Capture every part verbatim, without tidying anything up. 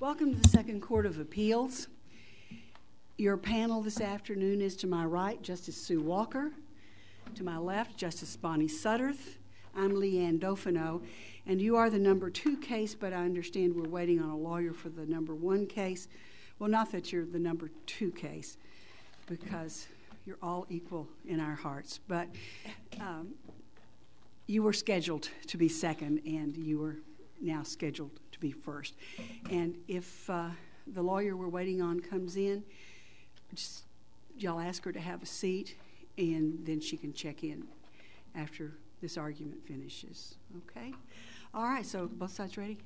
Welcome to the Second Court of Appeals. Your panel this afternoon is to my right, Justice Sue Walker. To my left, Justice Bonnie Sutterth. I'm Leanne Dauphineau, and you are the number two case, but I understand we're waiting on a lawyer for the number one case. Well, not that you're the number two case, because you're all equal in our hearts, but um, you were scheduled to be second, and you are now scheduled to be first. And if uh, the lawyer we're waiting on comes in, just y'all ask her to have a seat, and then she can check in after this argument finishes. Okay? All right, so both sides ready?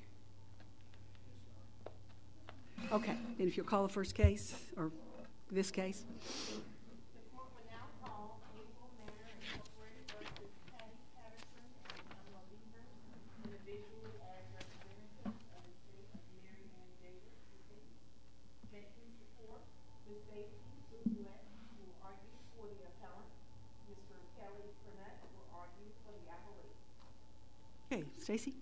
Okay, then if you'll call the first case, or this case. The court will now call Hazel Manor Incorporated versus Patty Patterson and Pamela Beaver, individually as representatives of the state of Mary Ann Davis. May it please the court, Miz Daisy Dubuet will argue for the appellant. Mister Kelly Burnett will argue for the appellate. Okay, Stacy.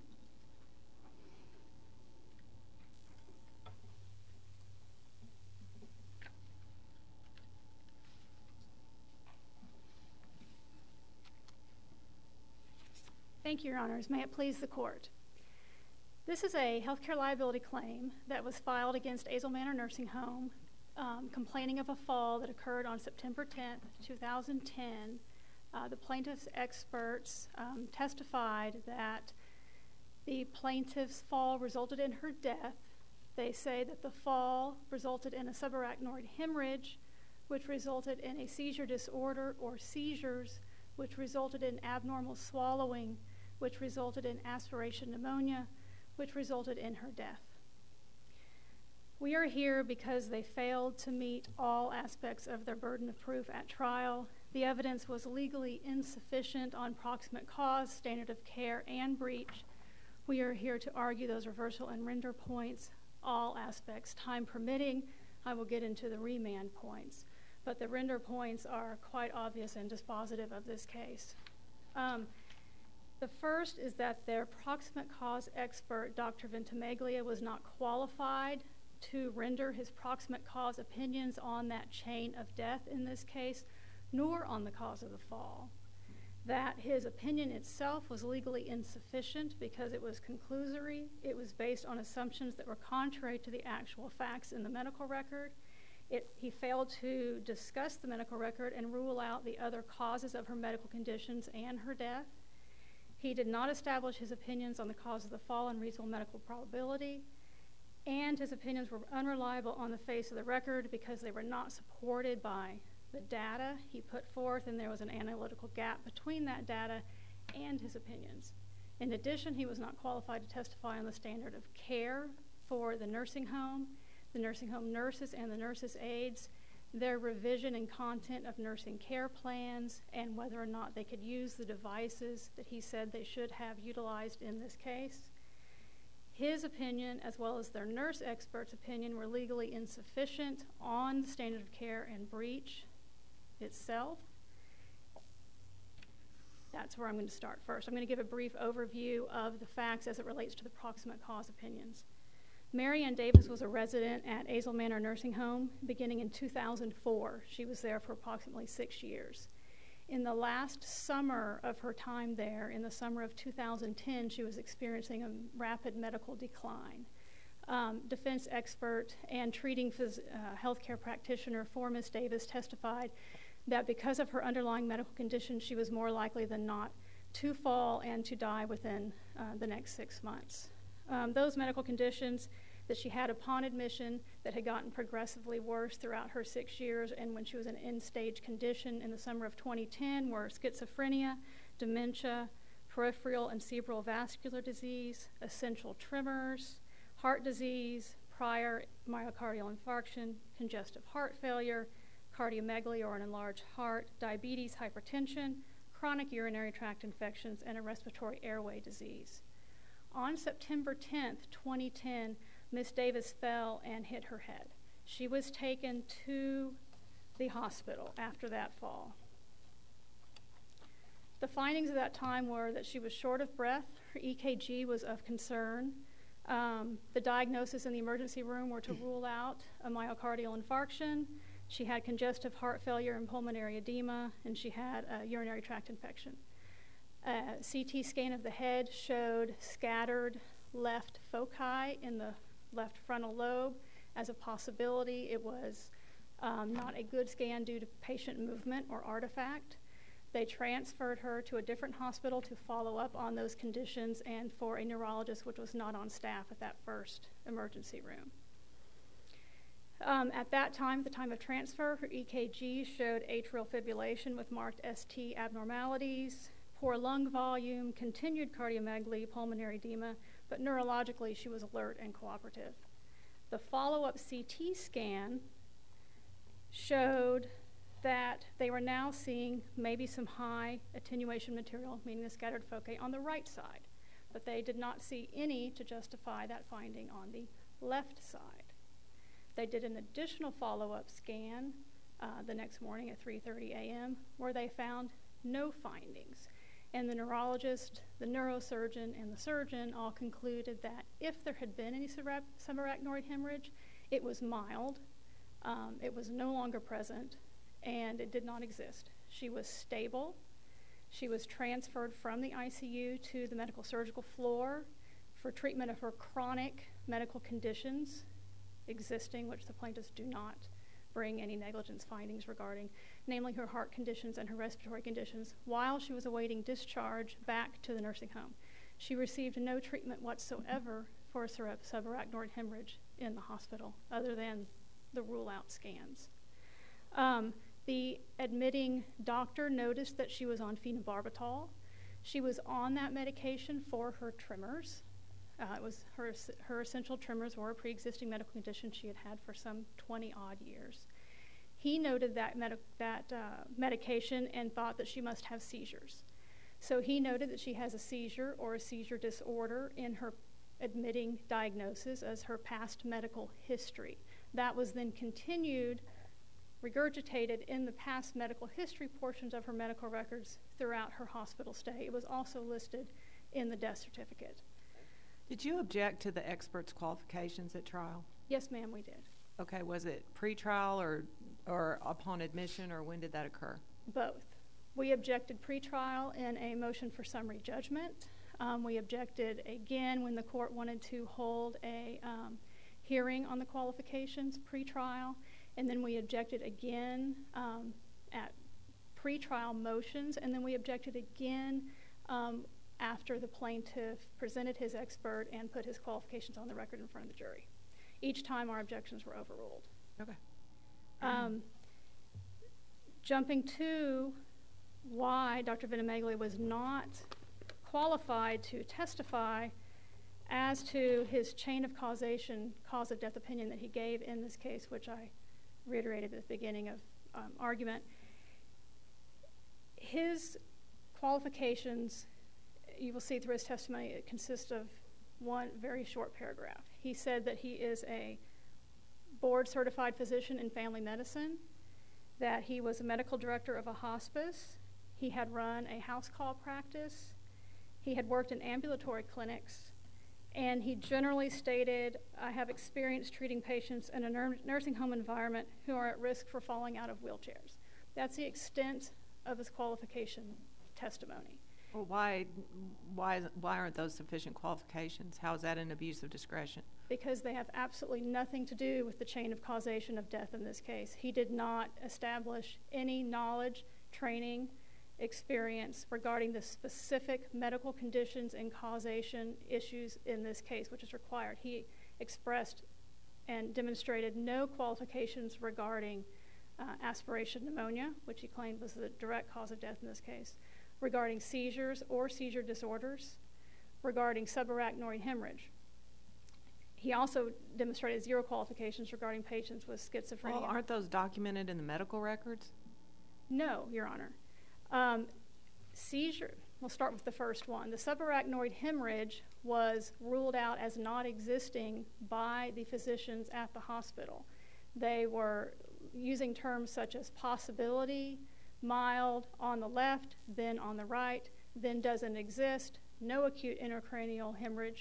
Thank you, Your Honors. May it please the court. This is a healthcare liability claim that was filed against Azle Manor Nursing Home, um, complaining of a fall that occurred on September tenth, two thousand ten. Uh, the plaintiff's experts um, testified that the plaintiff's fall resulted in her death. They say that the fall resulted in a subarachnoid hemorrhage, which resulted in a seizure disorder or seizures, which resulted in abnormal swallowing, which resulted in aspiration pneumonia, which resulted in her death. We are here because they failed to meet all aspects of their burden of proof at trial. The evidence was legally insufficient on proximate cause, standard of care, and breach. We are here to argue those reversal and render points, all aspects. Time permitting, I will get into the remand points. But the render points are quite obvious and dispositive of this case. Um, the first is that their proximate cause expert, Doctor Ventimiglia, was not qualified to render his proximate cause opinions on that chain of death in this case, nor on the cause of the fall. That his opinion itself was legally insufficient because it was conclusory. It was based on assumptions that were contrary to the actual facts in the medical record. It, he failed to discuss the medical record and rule out the other causes of her medical conditions and her death. He did not establish his opinions on the cause of the fall and reasonable medical probability, and his opinions were unreliable on the face of the record because they were not supported by the data he put forth, and there was an analytical gap between that data and his opinions. In addition, he was not qualified to testify on the standard of care for the nursing home, the nursing home nurses and the nurses' aides, their revision and content of nursing care plans, and whether or not they could use the devices that he said they should have utilized in this case. His opinion, as well as their nurse expert's opinion, were legally insufficient on the standard of care and breach itself. That's where I'm going to start first. I'm going to give a brief overview of the facts as it relates to the proximate cause opinions. Mary Ann Davis was a resident at Azle Manor Nursing Home beginning in two thousand four. She was there for approximately six years. In the last summer of her time there, in the summer of two thousand ten, she was experiencing a rapid medical decline. Um, defense expert and treating phys- uh, healthcare practitioner for Miz Davis testified that because of her underlying medical condition, she was more likely than not to fall and to die within uh, the next six months. Um, those medical conditions that she had upon admission that had gotten progressively worse throughout her six years and when she was in end-stage condition in the summer of twenty ten were schizophrenia, dementia, peripheral and cerebral vascular disease, essential tremors, heart disease, prior myocardial infarction, congestive heart failure, cardiomegaly or an enlarged heart, diabetes, hypertension, chronic urinary tract infections, and a respiratory airway disease. On September tenth, twenty ten, Miz Davis fell and hit her head. She was taken to the hospital after that fall. The findings at that time were that she was short of breath, her E K G was of concern, Um, the diagnosis in the emergency room were to rule out a myocardial infarction. She had congestive heart failure and pulmonary edema, and she had a urinary tract infection. A C T scan of the head showed scattered left foci in the left frontal lobe as a possibility. It was um, not a good scan due to patient movement or artifact. They transferred her to a different hospital to follow up on those conditions and for a neurologist, which was not on staff at that first emergency room. Um, at that time, the time of transfer, her E K G showed atrial fibrillation with marked S T abnormalities, poor lung volume, continued cardiomegaly, pulmonary edema, but neurologically she was alert and cooperative. The follow-up C T scan showed that they were now seeing maybe some high attenuation material, meaning the scattered foci, on the right side, but they did not see any to justify that finding on the left side. They did an additional follow-up scan uh, the next morning at three thirty a m where they found no findings. And the neurologist, the neurosurgeon, and the surgeon all concluded that if there had been any subarachnoid hemorrhage, it was mild, um, it was no longer present, and it did not exist. She was stable. She was transferred from the I C U to the medical surgical floor for treatment of her chronic medical conditions existing, which the plaintiffs do not bring any negligence findings regarding, namely her heart conditions and her respiratory conditions, while she was awaiting discharge back to the nursing home. She received no treatment whatsoever for a subarachnoid hemorrhage in the hospital, other than the rule-out scans. Um, the admitting doctor noticed that she was on phenobarbital. She was on that medication for her tremors. Uh, it was her, her essential tremors were a pre-existing medical condition she had had for some twenty odd years. He noted that, med that uh, medication and thought that she must have seizures. So he noted that she has a seizure or a seizure disorder in her admitting diagnosis as her past medical history. That was then continued, regurgitated in the past medical history portions of her medical records throughout her hospital stay. It was also listed in the death certificate. Did you object to the expert's qualifications at trial? Yes, ma'am, we did. Okay, was it pre-trial or, or upon admission, or when did that occur? Both. We objected pre-trial in a motion for summary judgment. Um, we objected again when the court wanted to hold a um, hearing on the qualifications pre-trial, and then we objected again um, at pre-trial motions, and then we objected again um, after the plaintiff presented his expert and put his qualifications on the record in front of the jury. Each time our objections were overruled. Okay. Um, jumping to why Doctor Vinimegli was not qualified to testify as to his chain of causation, cause of death opinion that he gave in this case, which I reiterated at the beginning of um, argument. His qualifications, you will see through his testimony, it consists of one very short paragraph. He said that he is a board-certified physician in family medicine, that he was a medical director of a hospice, he had run a house call practice, he had worked in ambulatory clinics, and he generally stated, I have experience treating patients in a nursing home environment who are at risk for falling out of wheelchairs. That's the extent of his qualification testimony. Well, why, why, why aren't those sufficient qualifications? How is that an abuse of discretion? Because they have absolutely nothing to do with the chain of causation of death in this case. He did not establish any knowledge, training, experience regarding the specific medical conditions and causation issues in this case, which is required. He expressed and demonstrated no qualifications regarding uh, aspiration pneumonia, which he claimed was the direct cause of death in this case, regarding seizures or seizure disorders, regarding subarachnoid hemorrhage. He also demonstrated zero qualifications regarding patients with schizophrenia. Well, aren't those documented in the medical records? No, Your Honor. Um, seizure, we'll start with the first one. The subarachnoid hemorrhage was ruled out as not existing by the physicians at the hospital. They were using terms such as possibility, mild on the left, then on the right, then doesn't exist, no acute intracranial hemorrhage,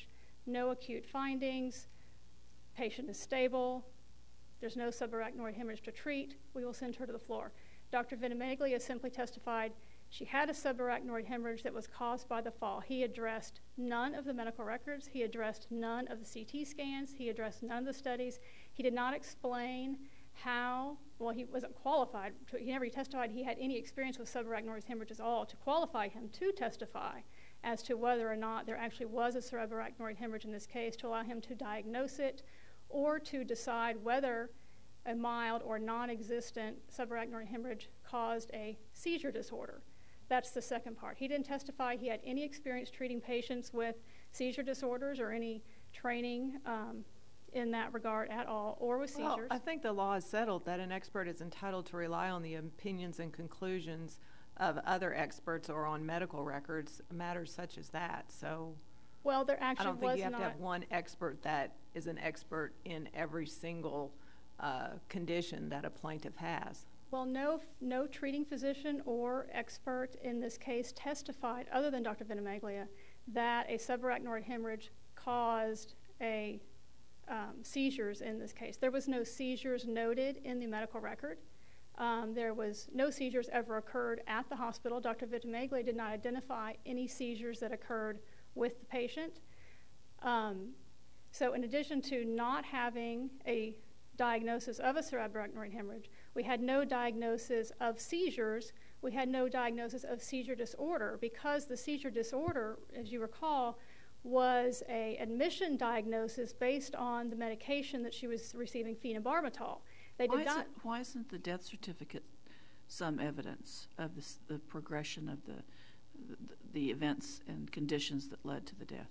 no acute findings, patient is stable, there's no subarachnoid hemorrhage to treat, we will send her to the floor. Doctor Ventimiglia simply testified she had a subarachnoid hemorrhage that was caused by the fall. He addressed none of the medical records. He addressed none of the C T scans. He addressed none of the studies. He did not explain how, well, he wasn't qualified. To, he never testified he had any experience with subarachnoid hemorrhage at all to qualify him to testify as to whether or not there actually was a subarachnoid hemorrhage in this case, to allow him to diagnose it or to decide whether a mild or non-existent subarachnoid hemorrhage caused a seizure disorder. That's the second part. He didn't testify he had any experience treating patients with seizure disorders or any training um, in that regard at all, or with seizures. Well, I think the law is settled that an expert is entitled to rely on the opinions and conclusions of other experts or on medical records, matters such as that. So well, there actually I don't think was you have not, to have one expert that is an expert in every single uh, condition that a plaintiff has. Well, no, no treating physician or expert in this case testified, other than Doctor Ventimiglia, that a subarachnoid hemorrhage caused a um, seizures in this case. There was no seizures noted in the medical record. Um, there was no seizures ever occurred at the hospital. Doctor Ventimiglia did not identify any seizures that occurred with the patient. Um, so in addition to not having a diagnosis of a subarachnoid hemorrhage, we had no diagnosis of seizures. We had no diagnosis of seizure disorder, because the seizure disorder, as you recall, was a admission diagnosis based on the medication that she was receiving, phenobarbital. They did why, not. isn't, why isn't the death certificate some evidence of this, the progression of the, the the events and conditions that led to the death?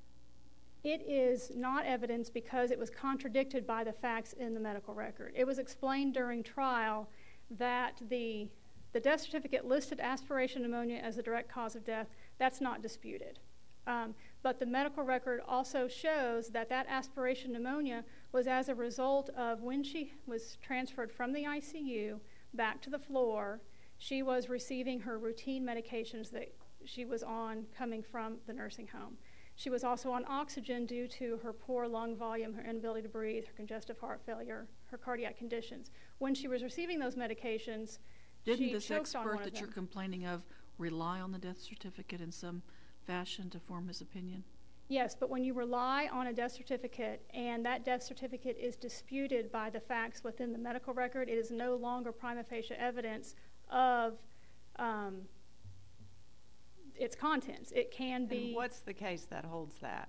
It is not evidence because it was contradicted by the facts in the medical record. It was explained during trial that the, the death certificate listed aspiration pneumonia as the direct cause of death. That's not disputed. Um, but the medical record also shows that that aspiration pneumonia was as a result of when she was transferred from the I C U back to the floor, she was receiving her routine medications that she was on coming from the nursing home. She was also on oxygen due to her poor lung volume, her inability to breathe, her congestive heart failure, her cardiac conditions. When she was receiving those medications, Didn't she this choked on one expert of that you're them. complaining of rely on the death certificate in some fashion to form his opinion? Yes, but when you rely on a death certificate and that death certificate is disputed by the facts within the medical record, it is no longer prima facie evidence of um, its contents. It can be. And what's the case that holds that?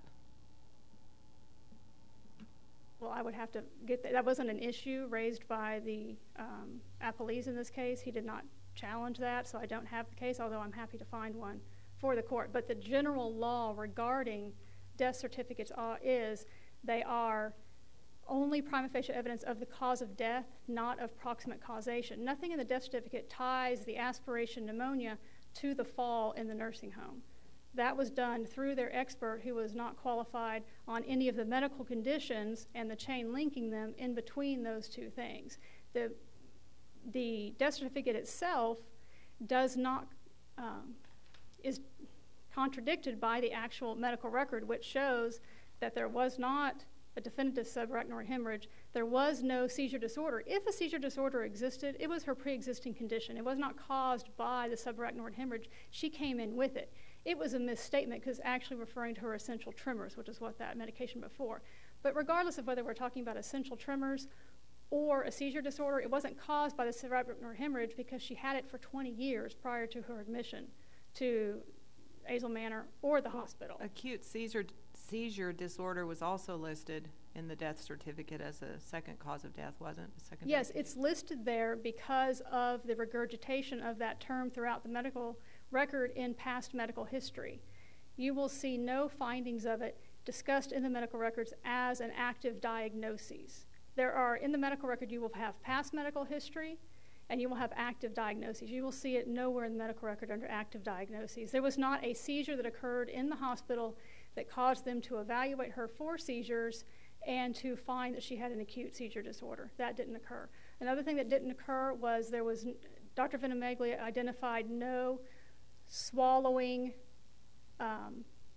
Well, I would have to get that. That wasn't an issue raised by the um, appellees in this case. He did not challenge that, so I don't have the case, although I'm happy to find one for the court. But the general law regarding death certificates are, is they are only prima facie evidence of the cause of death, not of proximate causation. Nothing in the death certificate ties the aspiration pneumonia to the fall in the nursing home. That was done through their expert, who was not qualified on any of the medical conditions and the chain linking them in between those two things. The, the death certificate itself does not, um, is contradicted by the actual medical record, which shows that there was not a definitive subarachnoid hemorrhage. There was no seizure disorder. If a seizure disorder existed, it was her pre-existing condition. It was not caused by the subarachnoid hemorrhage. She came in with it. It was a misstatement because actually referring to her essential tremors, which is what that medication before. But regardless of whether we're talking about essential tremors or a seizure disorder, it wasn't caused by the subarachnoid hemorrhage because she had it for twenty years prior to her admission to Azle Manor or the hospital. Acute seizure seizure disorder was also listed in the death certificate as a second cause of death, wasn't it? Second Yes, it's listed there because of the regurgitation of that term throughout the medical record in past medical history. You will see no findings of it discussed in the medical records as an active diagnosis. There are, in the medical record, you will have past medical history and you will have active diagnoses. You will see it nowhere in the medical record under active diagnoses. There was not a seizure that occurred in the hospital that caused them to evaluate her for seizures and to find that she had an acute seizure disorder. That didn't occur. Another thing that didn't occur was there was, Doctor Ventimiglia identified no swallowing um,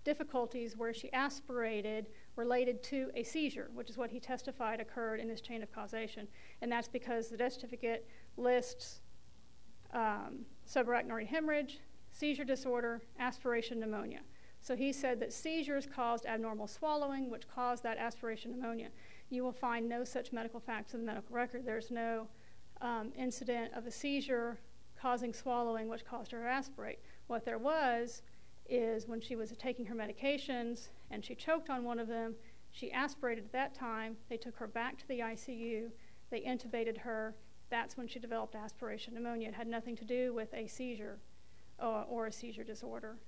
difficulties where she aspirated related to a seizure, which is what he testified occurred in this chain of causation. And that's because the death certificate lists um, subarachnoid hemorrhage, seizure disorder, aspiration pneumonia. So he said that seizures caused abnormal swallowing, which caused that aspiration pneumonia. You will find no such medical facts in the medical record. There's no um, incident of a seizure causing swallowing, which caused her to aspirate. What there was is when she was taking her medications and she choked on one of them, she aspirated at that time. They took her back to the I C U. They intubated her. That's when she developed aspiration pneumonia. It had nothing to do with a seizure or, or a seizure disorder.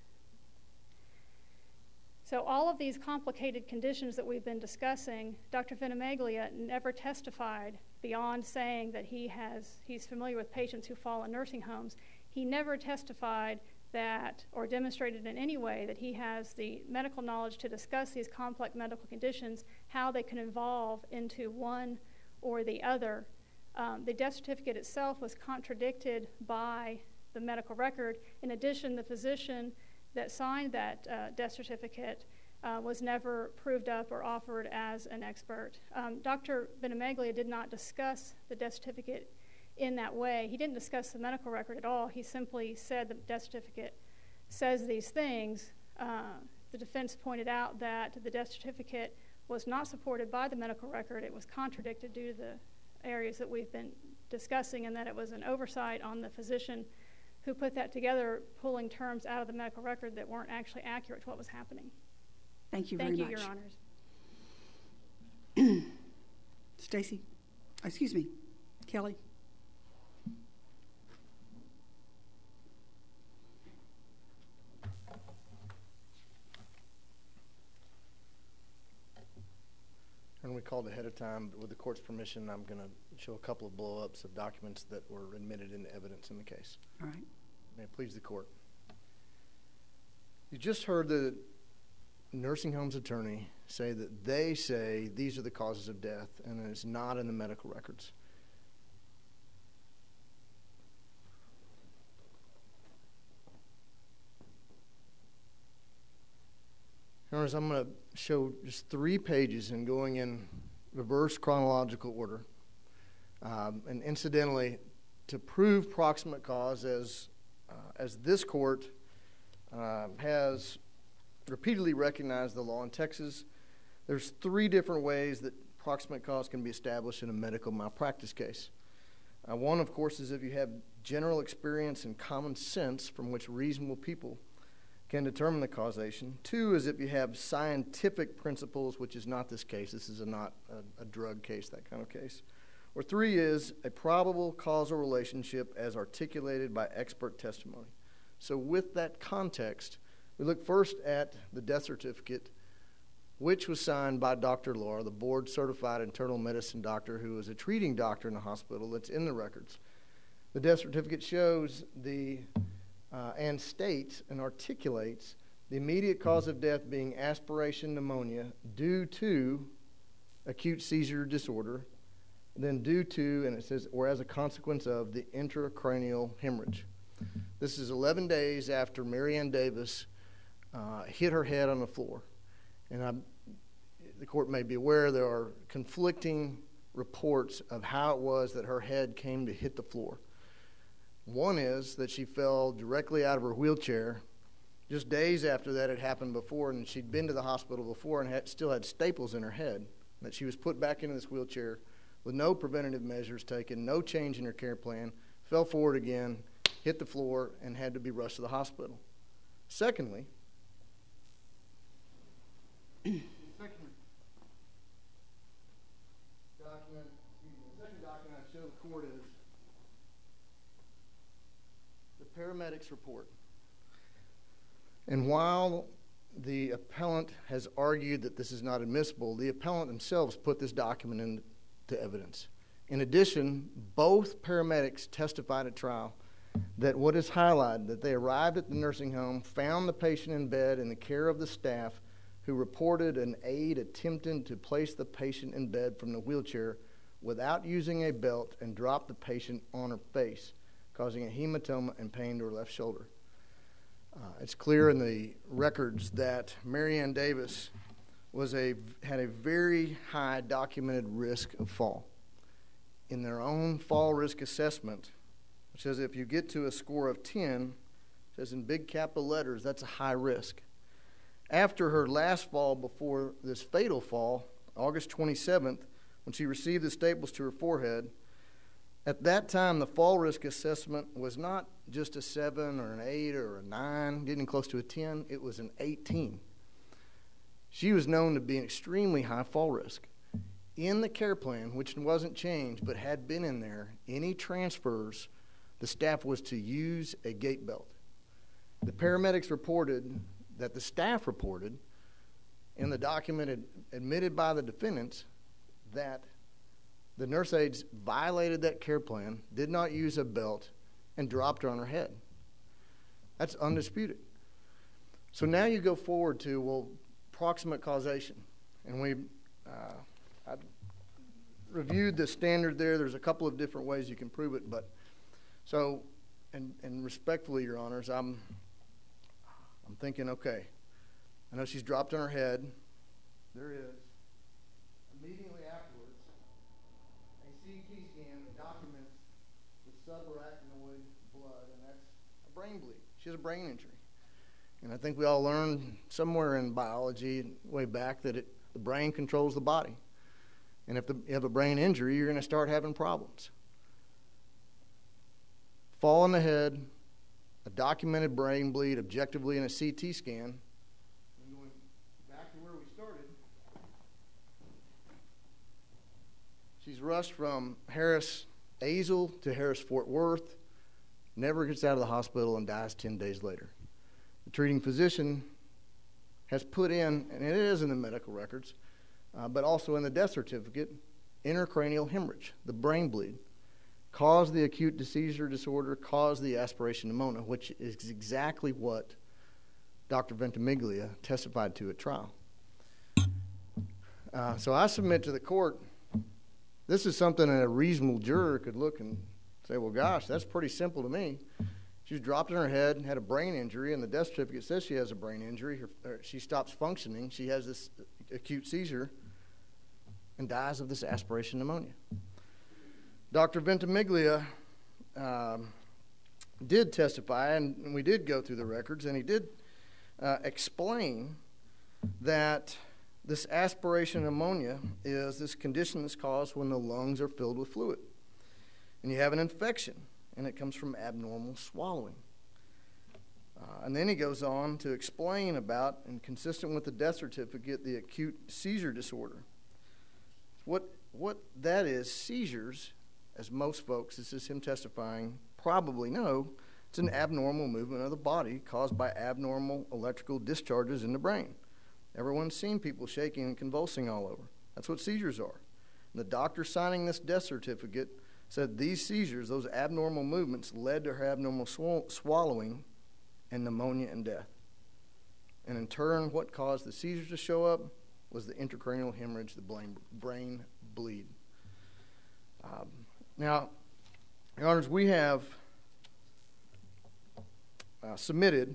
So all of these complicated conditions that we've been discussing, Doctor Ventimiglia never testified beyond saying that he has, he's familiar with patients who fall in nursing homes. He never testified that or demonstrated in any way that he has the medical knowledge to discuss these complex medical conditions, how they can evolve into one or the other. Um, the death certificate itself was contradicted by the medical record. In addition, the physician that signed that uh, death certificate uh, was never proved up or offered as an expert. Um, Doctor Ventimiglia did not discuss the death certificate in that way. He didn't discuss the medical record at all. He simply said the death certificate says these things. Uh, the defense pointed out that the death certificate was not supported by the medical record. It was contradicted due to the areas that we've been discussing, and that it was an oversight on the physician who put that together, pulling terms out of the medical record that weren't actually accurate to what was happening. Thank you Thank very you, much. Your Honors. Stacy, excuse me, Kelly. And we called ahead of time, but with the court's permission, I'm going to show a couple of blow-ups of documents that were admitted into evidence in the case. All right. May it please the court. You just heard the nursing home's attorney say that they say these are the causes of death, and it's not in the medical records. Notice I'm going to show just three pages and going in reverse chronological order. Um, and incidentally, to prove proximate cause, as uh, as this court uh, has repeatedly recognized the law in Texas, there's three different ways that proximate cause can be established in a medical malpractice case. Uh, one, of course, is if you have general experience and common sense from which reasonable people can determine the causation. Two is if you have scientific principles, which is not this case. This is a not a, a drug case, that kind of case. Or three is a probable causal relationship as articulated by expert testimony. So with that context, we look first at the death certificate, which was signed by Doctor Laura, the board-certified internal medicine doctor who is a treating doctor in the hospital that's in the records. The death certificate shows the Uh, and states and articulates the immediate cause of death being aspiration pneumonia due to acute seizure disorder, then due to, and it says, or as a consequence of the intracranial hemorrhage. This is eleven days after Mary Ann Davis uh, hit her head on the floor. And I, the court may be aware there are conflicting reports of how it was that her head came to hit the floor. One is that she fell directly out of her wheelchair. Just days after that had happened before, and she'd been to the hospital before and had, still had staples in her head, that she was put back into this wheelchair with no preventative measures taken, no change in her care plan, fell forward again, hit the floor, and had to be rushed to the hospital. Secondly, second document, excuse me, the second document I show the court is paramedics report. And while the appellant has argued that this is not admissible, the appellant themselves put this document into evidence. In addition, both paramedics testified at trial that what is highlighted, that they arrived at the nursing home, found the patient in bed in the care of the staff, who reported an aide attempting to place the patient in bed from the wheelchair without using a belt and dropped the patient on her face, causing a hematoma and pain to her left shoulder. Uh, it's clear in the records that Mary Ann Davis was a, had a very high documented risk of fall. In their own fall risk assessment, which says if you get to a score of ten, it says in big capital letters, that's a high risk. After her last fall before this fatal fall, August twenty-seventh, when she received the staples to her forehead, at that time the fall risk assessment was not just a seven or an eight or a nine, getting close to a ten, it was an eighteen. She was known to be an extremely high fall risk. In the care plan, which wasn't changed but had been in there, any transfers, the staff was to use a gait belt. The paramedics reported that the staff reported in the document admitted by the defendants that the nurse aides violated that care plan, did not use a belt, and dropped her on her head. That's undisputed. So now you go forward to, well, proximate causation. And we uh, I reviewed the standard there. There's a couple of different ways you can prove it. But so, and, and respectfully, Your Honors, I'm, I'm thinking, okay, I know she's dropped on her head. There is, immediately afterwards, a C T scan that documents the subarachnoid blood, and that's a brain bleed. She has a brain injury. And I think we all learned somewhere in biology way back that it, the brain controls the body. And if the, you have a brain injury, you're going to start having problems. Fall on the head, a documented brain bleed objectively in a C T scan. And going back to where we started, she's rushed from Harris Azle to Harris Fort Worth, never gets out of the hospital, and dies ten days later. The treating physician has put in, and it is in the medical records, uh, but also in the death certificate, intracranial hemorrhage, the brain bleed, caused the acute seizure disorder, caused the aspiration pneumonia, which is exactly what Doctor Ventimiglia testified to at trial. Uh, so I submit to the court, this is something that a reasonable juror could look and say, well, gosh, that's pretty simple to me. She was dropped on her head, had a brain injury, and the death certificate says she has a brain injury. Her, her, she stops functioning. She has this acute seizure and dies of this aspiration pneumonia. Doctor Ventimiglia um, did testify, and we did go through the records, and he did uh, explain that this aspiration pneumonia is this condition that's caused when the lungs are filled with fluid. And you have an infection, and it comes from abnormal swallowing. Uh, and then he goes on to explain about, and consistent with the death certificate, the acute seizure disorder. What, what that is, seizures, as most folks, this is him testifying, probably know, it's an abnormal movement of the body caused by abnormal electrical discharges in the brain. Everyone's seen people shaking and convulsing all over. That's what seizures are. And the doctor signing this death certificate said these seizures, those abnormal movements, led to her abnormal sw- swallowing and pneumonia and death. And in turn, what caused the seizures to show up was the intracranial hemorrhage, the brain, brain bleed. Um, now, Your Honors, we have uh, submitted,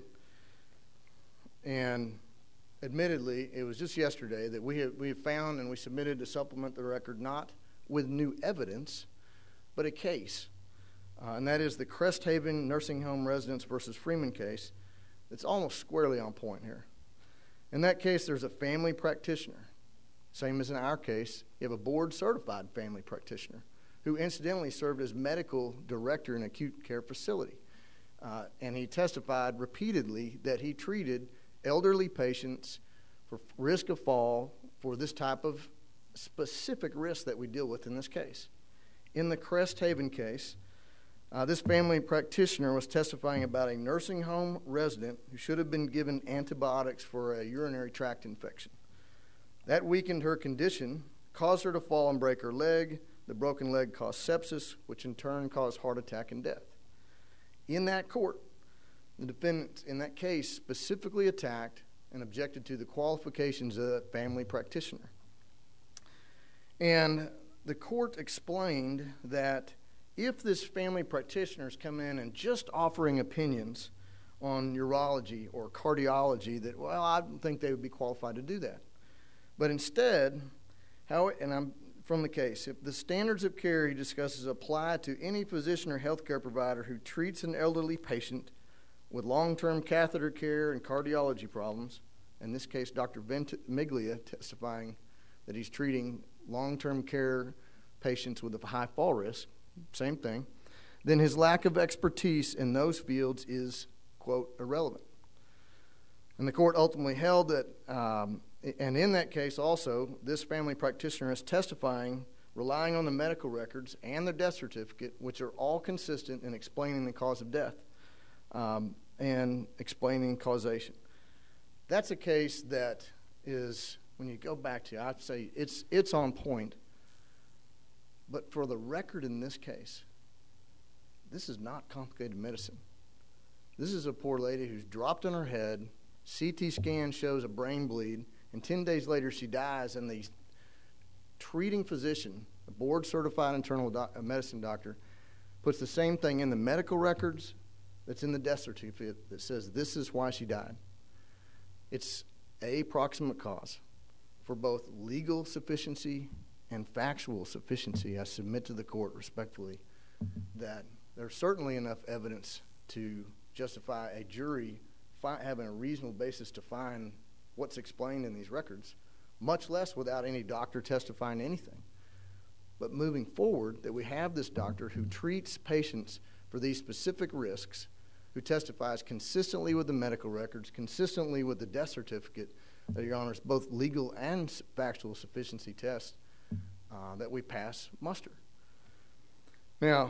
and admittedly, it was just yesterday that we have, we have found and we submitted to supplement the record, not with new evidence, but a case, uh, and that is the Crest Haven Nursing Home Residents versus Freeman case. It's almost squarely on point here. In that case, there's a family practitioner. Same as in our case, you have a board-certified family practitioner who incidentally served as medical director in an acute care facility. Uh, and he testified repeatedly that he treated elderly patients for risk of fall for this type of specific risk that we deal with in this case. In the Crest Haven case, uh, this family practitioner was testifying about a nursing home resident who should have been given antibiotics for a urinary tract infection. That weakened her condition, caused her to fall and break her leg. The broken leg caused sepsis, which in turn caused heart attack and death. In that court, the defendant in that case specifically attacked and objected to the qualifications of that family practitioner. And the court explained that if this family practitioner is coming in and just offering opinions on urology or cardiology that, well, I don't think they would be qualified to do that. But instead, how, and I'm from the case, if the standards of care he discusses apply to any physician or healthcare provider who treats an elderly patient with long-term catheter care and cardiology problems, in this case, Doctor Ventimiglia testifying that he's treating long-term care patients with a high fall risk, same thing, then his lack of expertise in those fields is, quote, irrelevant. And the court ultimately held that, um, and in that case also, this family practitioner is testifying, relying on the medical records and the death certificate, which are all consistent in explaining the cause of death um, and explaining causation. That's a case that is, when you go back to, I'd say it's it's on point. But for the record in this case, this is not complicated medicine. This is a poor lady who's dropped on her head, C T scan shows a brain bleed, and ten days later she dies, and the treating physician, a board-certified internal doc- medicine doctor, puts the same thing in the medical records that's in the death certificate that says this is why she died. It's a proximate cause for both legal sufficiency and factual sufficiency. I submit to the court respectfully that there's certainly enough evidence to justify a jury fi- having a reasonable basis to find what's explained in these records, much less without any doctor testifying anything. But moving forward, that we have this doctor who treats patients for these specific risks, who testifies consistently with the medical records, consistently with the death certificate, that, Your Honors, both legal and factual sufficiency tests uh, that we pass muster. Now,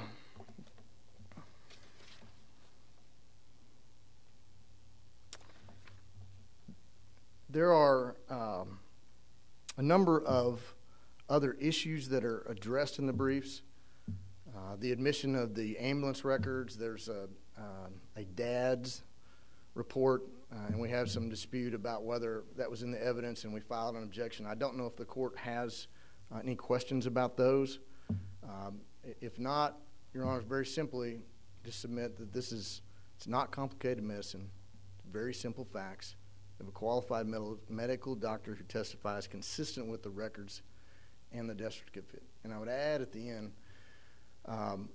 there are um, a number of other issues that are addressed in the briefs. Uh, the admission of the ambulance records, there's a, uh, a dad's report, uh, and we have some dispute about whether that was in the evidence, and we filed an objection. I don't know if the court has uh, any questions about those. Um, if not, Your Honor, very simply just submit that this is, it's not complicated medicine, it's very simple facts of a qualified med- medical doctor who testifies consistent with the records and the death certificate. And I would add at the end, um,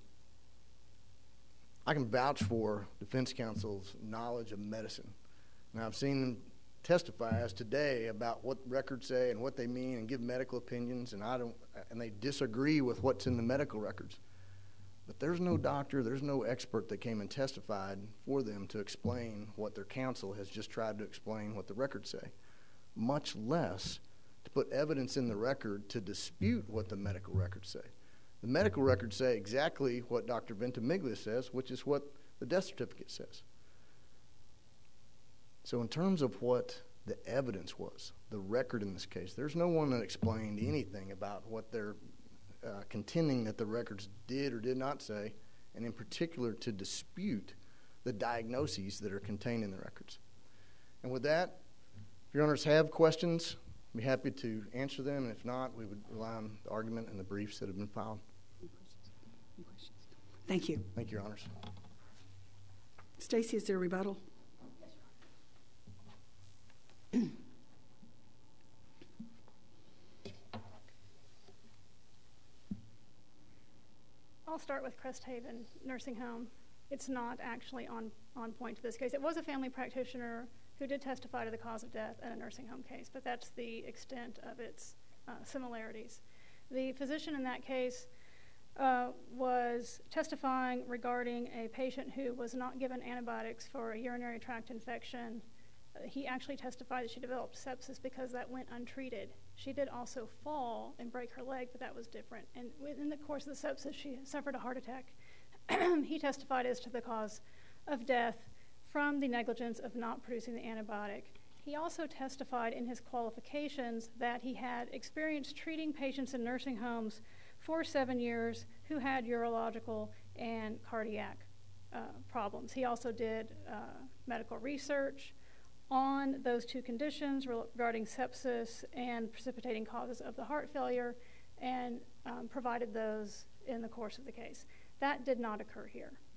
I can vouch for defense counsel's knowledge of medicine. Now, I've seen them testify as today about what records say and what they mean and give medical opinions, and I don't, and they disagree with what's in the medical records. But there's no doctor, there's no expert that came and testified for them to explain what their counsel has just tried to explain what the records say, much less to put evidence in the record to dispute what the medical records say. The medical records say exactly what Doctor Ventimiglia says, which is what the death certificate says. So in terms of what the evidence was, the record in this case, there's no one that explained anything about what they're uh, contending that the records did or did not say, and in particular to dispute the diagnoses that are contained in the records. And with that, if Your Honors have questions, I'd be happy to answer them, and if not, we would rely on the argument and the briefs that have been filed. Any questions? Thank you. Thank you, Your Honors. Stacy, is there a rebuttal? I'll start with Cresthaven Nursing Home. It's not actually on, on point to this case. It was a family practitioner who did testify to the cause of death in a nursing home case, but that's the extent of its uh, similarities. The physician in that case uh, was testifying regarding a patient who was not given antibiotics for a urinary tract infection. Uh, he actually testified that she developed sepsis because that went untreated. She did also fall and break her leg, but that was different. And within the course of the sepsis, she suffered a heart attack. He testified as to the cause of death from the negligence of not producing the antibiotic. He also testified in his qualifications that he had experience treating patients in nursing homes for seven years who had urological and cardiac uh, problems. He also did uh, medical research on those two conditions regarding sepsis and precipitating causes of the heart failure, and um, provided those in the course of the case. That did not occur here.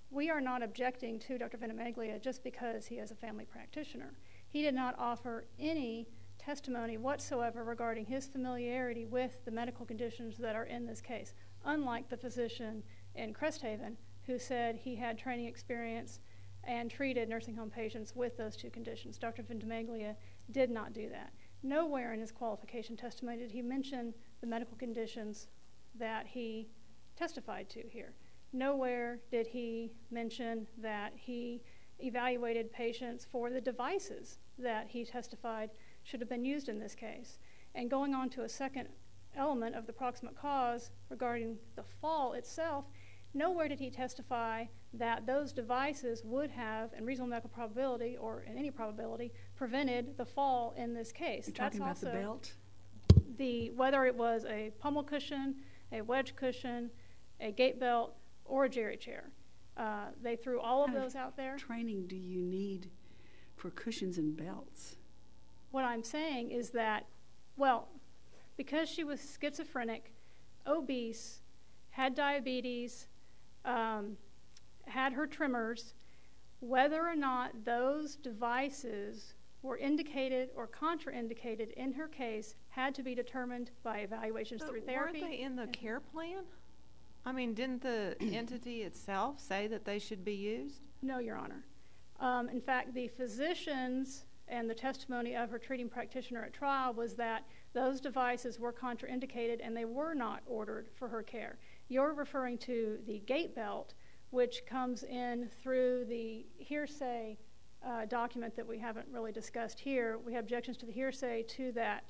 we are not objecting to Doctor Ventimiglia just because he is a family practitioner. He did not offer any testimony whatsoever regarding his familiarity with the medical conditions that are in this case, unlike the physician in Cresthaven who said he had training experience and treated nursing home patients with those two conditions. Doctor Ventimiglia did not do that. Nowhere in his qualification testimony did he mention the medical conditions that he testified to here. Nowhere did he mention that he evaluated patients for the devices that he testified should have been used in this case. And going on to a second element of the proximate cause regarding the fall itself, nowhere did he testify that those devices would have, in reasonable medical probability or in any probability, prevented the fall in this case. You're talking That's about also the belt? The, whether it was a pommel cushion, a wedge cushion, a gait belt, or a jerry chair. Uh, they threw all of What those out there. Training do you need for cushions and belts? What I'm saying is that, well, because she was schizophrenic, obese, had diabetes, um, had her tremors, whether or not those devices were indicated or contraindicated in her case had to be determined by evaluations But through therapy. weren't they in the and- care plan? I mean, didn't the entity itself say that they should be used? No, Your Honor. Um, in fact, the physicians and the testimony of her treating practitioner at trial was that those devices were contraindicated and they were not ordered for her care. You're referring to the gait belt, which comes in through the hearsay uh, document that we haven't really discussed here. We have objections to the hearsay to that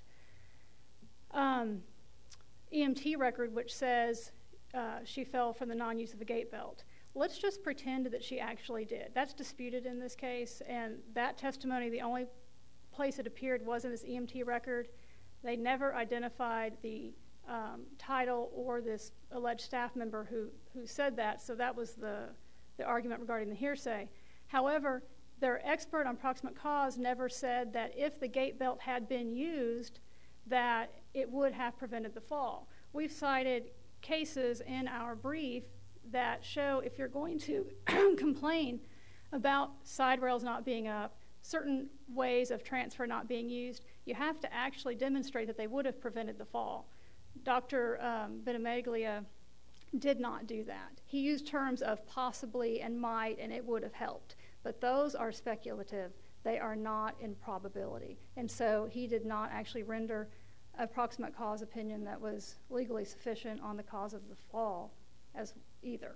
um, E M T record, which says uh, she fell from the non-use of a gait belt. Let's just pretend that she actually did. That's disputed in this case, and that testimony, the only place it appeared was in this E M T record. They never identified the um, title or this alleged staff member who, who said that, so that was the, the argument regarding the hearsay. However, their expert on proximate cause never said that if the gait belt had been used, that it would have prevented the fall. We've cited cases in our brief that show if you're going to complain about side rails not being up, certain ways of transfer not being used, you have to actually demonstrate that they would have prevented the fall. Doctor Um, Ventimiglia did not do that. He used terms of possibly and might, and it would have helped. But those are speculative. They are not in probability. And so he did not actually render a proximate cause opinion that was legally sufficient on the cause of the fall as either.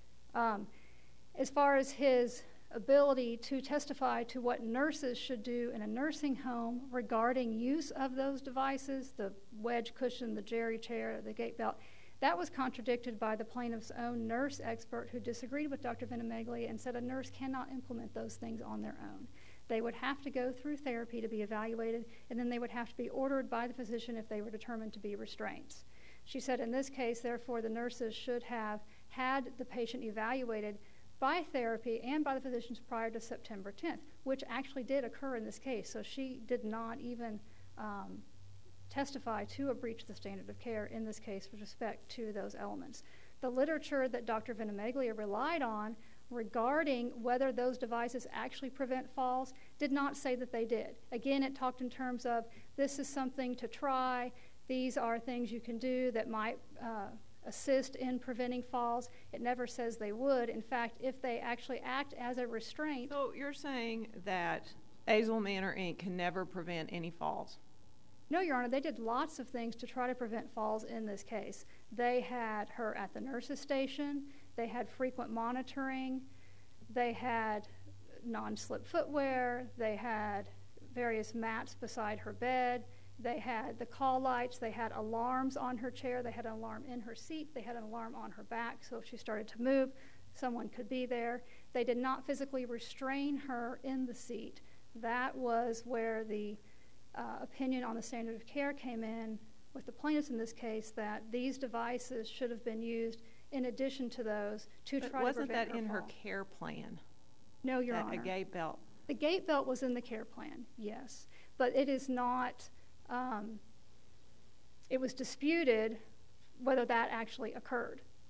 Um, as far as his ability to testify to what nurses should do in a nursing home regarding use of those devices, the wedge cushion, the jerry chair, the gait belt, that was contradicted by the plaintiff's own nurse expert who disagreed with Doctor Ventimiglia and said a nurse cannot implement those things on their own. They would have to go through therapy to be evaluated, and then they would have to be ordered by the physician if they were determined to be restraints. She said in this case, therefore, the nurses should have had the patient evaluated by therapy and by the physicians prior to September tenth, which actually did occur in this case. So she did not even um, testify to a breach of the standard of care in this case with respect to those elements. The literature that Doctor Ventimiglia relied on regarding whether those devices actually prevent falls did not say that they did. Again, it talked in terms of this is something to try, these are things you can do that might uh, assist in preventing falls. It never says they would. In fact, if they actually act as a restraint. So you're saying that Azle Manor Incorporated can never prevent any falls? No, Your Honor, they did lots of things to try to prevent falls in this case. They had her at the nurse's station. They had frequent monitoring. They had non-slip footwear. They had various mats beside her bed. They had the call lights. They had alarms on her chair. They had an alarm in her seat. They had an alarm on her back, so if she started to move, someone could be there. They did not physically restrain her in the seat. That was where the uh, opinion on the standard of care came in with the plaintiffs in this case, that these devices should have been used in addition to those to But try to wasn't prevent that in her her fall. care plan? No, Your that Honor. A gait belt? The gait belt was in the care plan, yes. But it is not, um, it was disputed whether that actually occurred.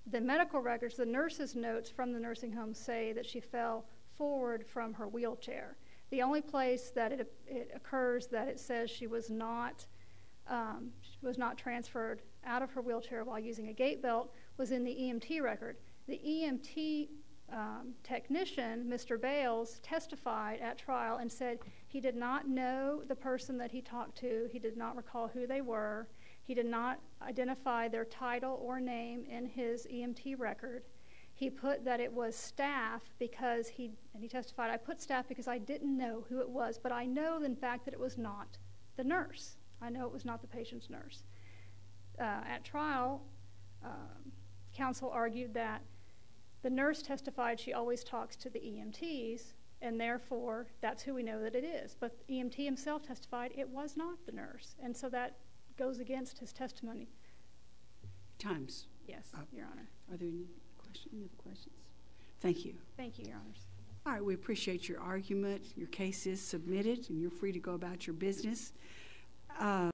the medical records, the nurse's notes from the nursing home say that she fell forward from her wheelchair. The only place that it, it occurs that it says she was not um, she was not transferred out of her wheelchair while using a gait belt was in the E M T record. The E M T um, technician, Mister Bales, testified at trial and said he did not know the person that he talked to. He did not recall who they were. He did not identify their title or name in his E M T record. He put that it was staff because he, and he testified, I put staff because I didn't know who it was, but I know in fact that it was not the nurse. I know it was not the patient's nurse. Uh, at trial, um, counsel argued that the nurse testified she always talks to the E M Ts, and therefore that's who we know that it is. But the E M T himself testified it was not the nurse, and so that goes against his testimony. Times. Yes, Uh, Your Honor. Are there any, question, any other questions? Thank you. Thank you, Your Honors. All right, we appreciate your argument. Your case is submitted, and you're free to go about your business. Uh,